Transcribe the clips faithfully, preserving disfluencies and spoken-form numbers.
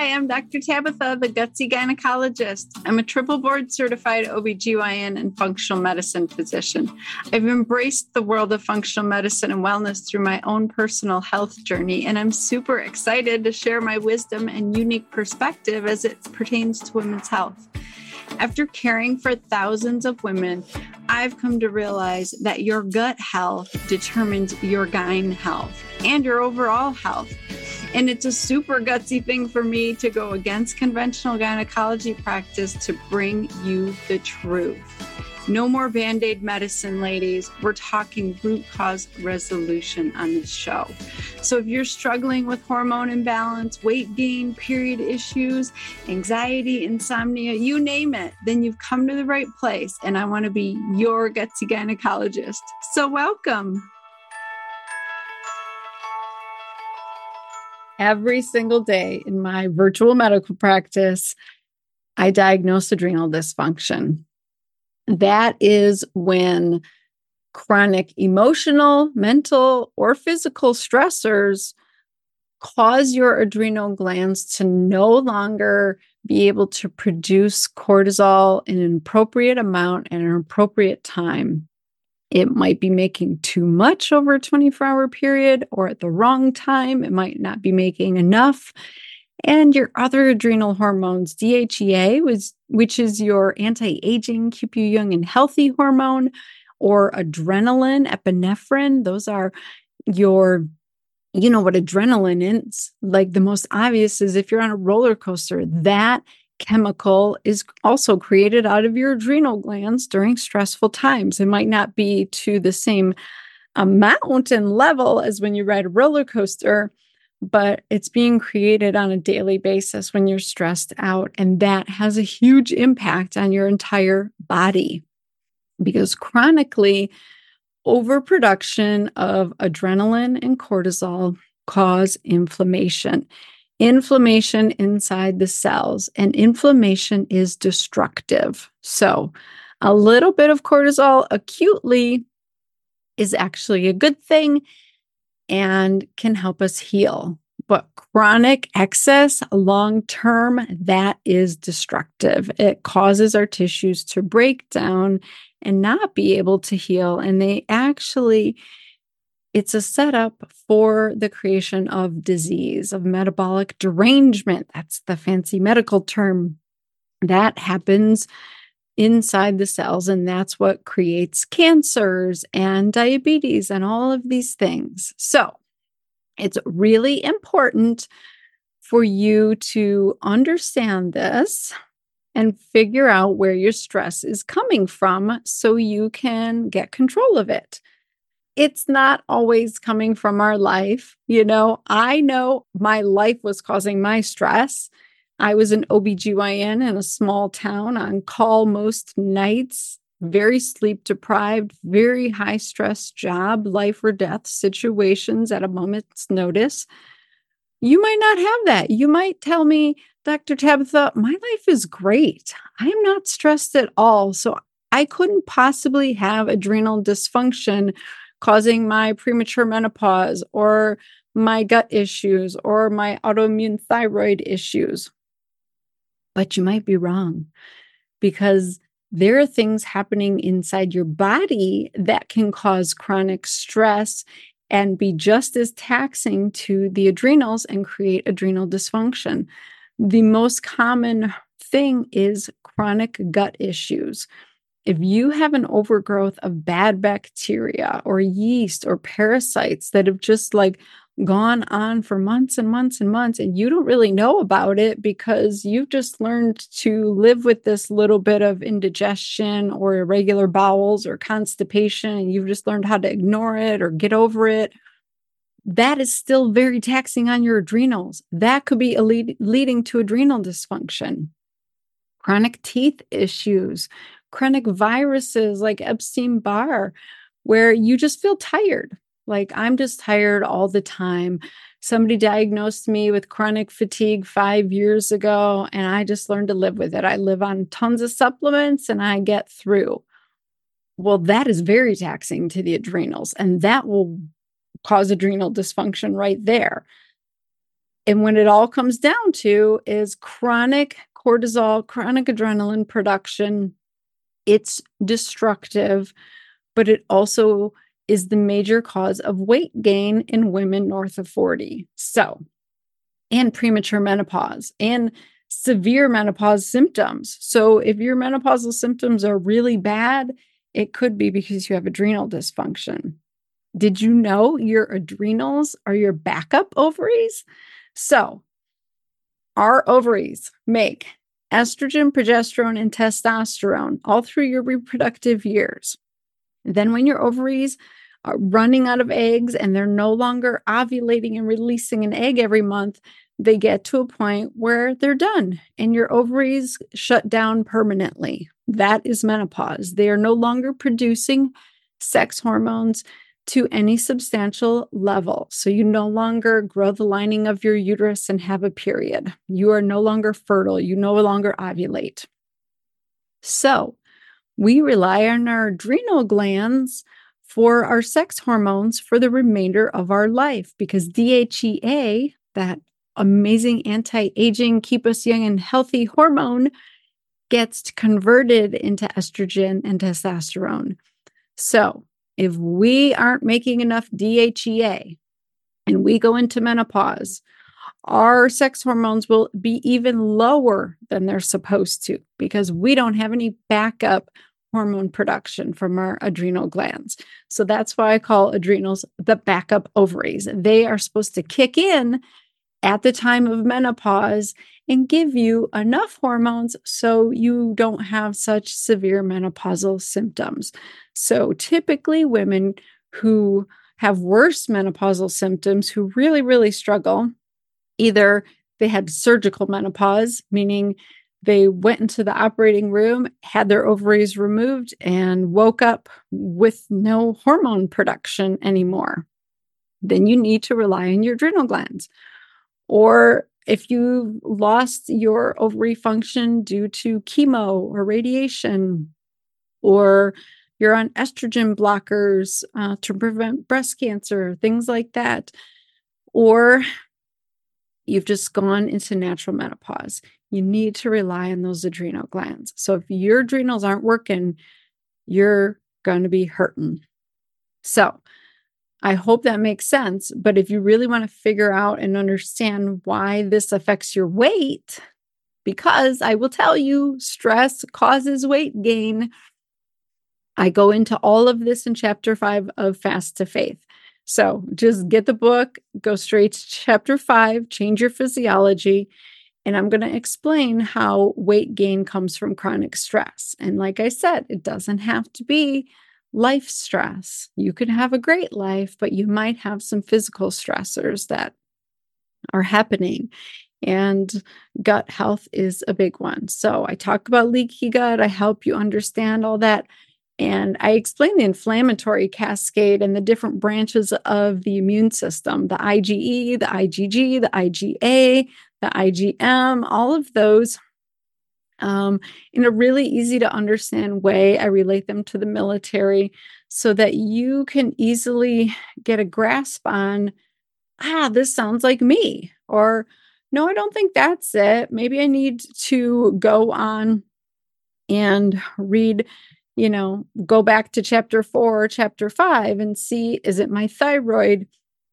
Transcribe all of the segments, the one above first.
Hi, I'm Doctor Tabitha, the Gutsy Gynecologist. I'm a triple board certified O B G Y N and functional medicine physician. I've embraced the world of functional medicine and wellness through my own personal health journey, and I'm super excited to share my wisdom and unique perspective as it pertains to women's health. After caring for thousands of women, I've come to realize that your gut health determines your gyne health and your overall health. And it's a super gutsy thing for me to go against conventional gynecology practice to bring you the truth. No more Band-Aid medicine, ladies. We're talking root cause resolution on this show. So if you're struggling with hormone imbalance, weight gain, period issues, anxiety, insomnia, you name it, then you've come to the right place. And I want to be your gutsy gynecologist. So welcome. Every single day in my virtual medical practice, I diagnose adrenal dysfunction. That is when chronic emotional, mental, or physical stressors cause your adrenal glands to no longer be able to produce cortisol in an appropriate amount and an appropriate time. It might be making too much over a twenty-four hour period, or at the wrong time. It might not be making enough. And your other adrenal hormones, D H E A, which is your anti-aging, keep you young and healthy hormone, or adrenaline, epinephrine. Those are your, you know what adrenaline is. Like the most obvious is if you're on a roller coaster, that chemical is also created out of your adrenal glands during stressful times. It might not be to the same amount and level as when you ride a roller coaster, but it's being created on a daily basis when you're stressed out. And that has a huge impact on your entire body because chronically overproduction of adrenaline and cortisol cause inflammation. Inflammation inside the cells, and inflammation is destructive. So a little bit of cortisol acutely is actually a good thing and can help us heal. But chronic excess, long-term, that is destructive. It causes our tissues to break down and not be able to heal. And they actually, it's a setup for the creation of disease, of metabolic derangement. That's the fancy medical term. That happens inside the cells, and that's what creates cancers and diabetes and all of these things. So it's really important for you to understand this and figure out where your stress is coming from so you can get control of it. It's not always coming from our life. You know, I know my life was causing my stress. I was an O B G Y N in a small town on call most nights, very sleep deprived, very high stress job, life or death situations at a moment's notice. You might not have that. You might tell me, Doctor Tabitha, my life is great. I am not stressed at all. So I couldn't possibly have adrenal dysfunction causing my premature menopause or my gut issues or my autoimmune thyroid issues. But you might be wrong because there are things happening inside your body that can cause chronic stress and be just as taxing to the adrenals and create adrenal dysfunction. The most common thing is chronic gut issues. If you have an overgrowth of bad bacteria or yeast or parasites that have just like gone on for months and months and months, and you don't really know about it because you've just learned to live with this little bit of indigestion or irregular bowels or constipation, and you've just learned how to ignore it or get over it, that is still very taxing on your adrenals. That could be a lead, leading to adrenal dysfunction. Chronic teeth issues, chronic viruses like Epstein-Barr, where you just feel tired. Like, I'm just tired all the time. Somebody diagnosed me with chronic fatigue five years ago, and I just learned to live with it. I live on tons of supplements and I get through. Well, that is very taxing to the adrenals, and that will cause adrenal dysfunction right there. And when it all comes down to is chronic cortisol, chronic adrenaline production, it's destructive, but it also is the major cause of weight gain in women north of forty. So, and premature menopause and severe menopause symptoms. So if your menopausal symptoms are really bad, it could be because you have adrenal dysfunction. Did you know your adrenals are your backup ovaries? So our ovaries make estrogen, progesterone, and testosterone all through your reproductive years. Then when your ovaries are running out of eggs and they're no longer ovulating and releasing an egg every month, they get to a point where they're done and your ovaries shut down permanently. That is menopause. They are no longer producing sex hormones to any substantial level. So you no longer grow the lining of your uterus and have a period. You are no longer fertile. You no longer ovulate. So we rely on our adrenal glands for our sex hormones for the remainder of our life because D H E A, that amazing anti-aging, keep us young and healthy hormone, gets converted into estrogen and testosterone. So if we aren't making enough D H E A and we go into menopause, our sex hormones will be even lower than they're supposed to because we don't have any backup hormone production from our adrenal glands. So that's why I call adrenals the backup ovaries. They are supposed to kick in at the time of menopause and give you enough hormones so you don't have such severe menopausal symptoms. So typically women who have worse menopausal symptoms, who really, really struggle, either they had surgical menopause, meaning they went into the operating room, had their ovaries removed, and woke up with no hormone production anymore. Then you need to rely on your adrenal glands. Or if you lost your ovary function due to chemo or radiation, or you're on estrogen blockers uh, to prevent breast cancer, things like that, or you've just gone into natural menopause, you need to rely on those adrenal glands. So if your adrenals aren't working, you're going to be hurting. So I hope that makes sense. But if you really want to figure out and understand why this affects your weight, because I will tell you, stress causes weight gain. I go into all of this in chapter five of Fast to Faith. So just get the book, go straight to chapter five, change your physiology. And I'm going to explain how weight gain comes from chronic stress. And like I said, it doesn't have to be life stress. You could have a great life, but you might have some physical stressors that are happening. And gut health is a big one. So I talk about leaky gut. I help you understand all that. And I explain the inflammatory cascade and the different branches of the immune system, the IgE, the IgG, the IgA, the IgM, all of those um, in a really easy to understand way. I relate them to the military so that you can easily get a grasp on, ah, this sounds like me, or no, I don't think that's it. Maybe I need to go on and read, you know, go back to chapter four or chapter five and see, is it my thyroid?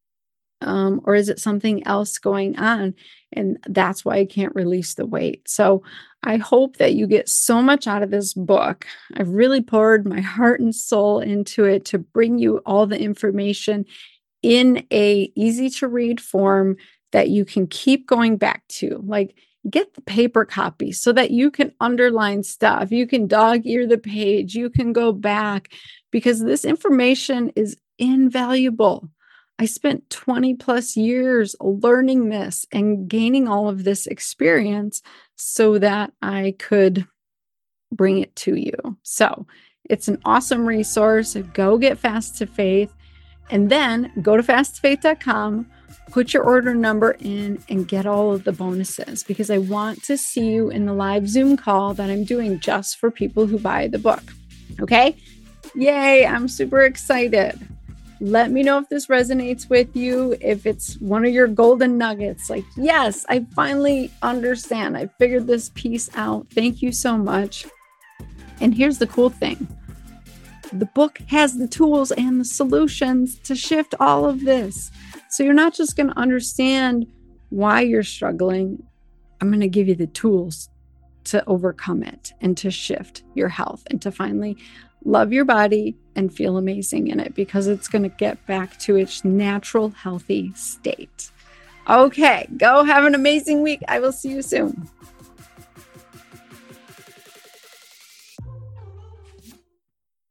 Um, or is it something else going on? And that's why I can't release the weight. So I hope that you get so much out of this book. I've really poured my heart and soul into it to bring you all the information in a easy to read form that you can keep going back to. Like, get the paper copy so that you can underline stuff. You can dog ear the page. You can go back because this information is invaluable. I spent twenty plus years learning this and gaining all of this experience so that I could bring it to you. So it's an awesome resource. Go get Fast to Faith and then go to fast to faith dot com, put your order number in and get all of the bonuses because I want to see you in the live Zoom call that I'm doing just for people who buy the book. Okay? Yay, I'm super excited. Let me know if this resonates with you, if it's one of your golden nuggets. Like, yes, I finally understand. I figured this piece out. Thank you so much. And here's the cool thing. The book has the tools and the solutions to shift all of this. So you're not just going to understand why you're struggling. I'm going to give you the tools to overcome it and to shift your health and to finally love your body and feel amazing in it, because it's going to get back to its natural, healthy state. Okay, go have an amazing week. I will see you soon.